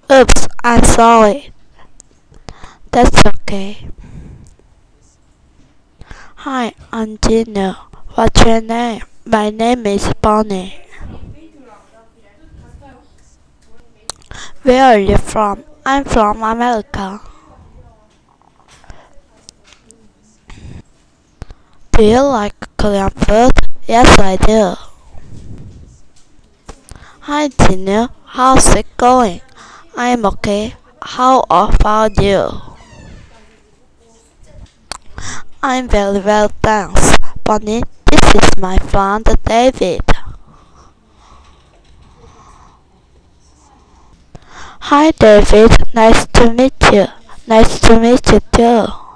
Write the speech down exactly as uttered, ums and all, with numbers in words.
Oops, I'm sorry. That's okay. Hi, I'm Gino. What's your name? My name is Bonnie. Where are you from? I'm from America. Do you like Korean food? Yes, I do. Hi, Gino. How's it going? I'm okay. How about you? I'm very well, thanks. Bonnie, this is my friend David. Hi, David. Nice to meet you. Nice to meet you too.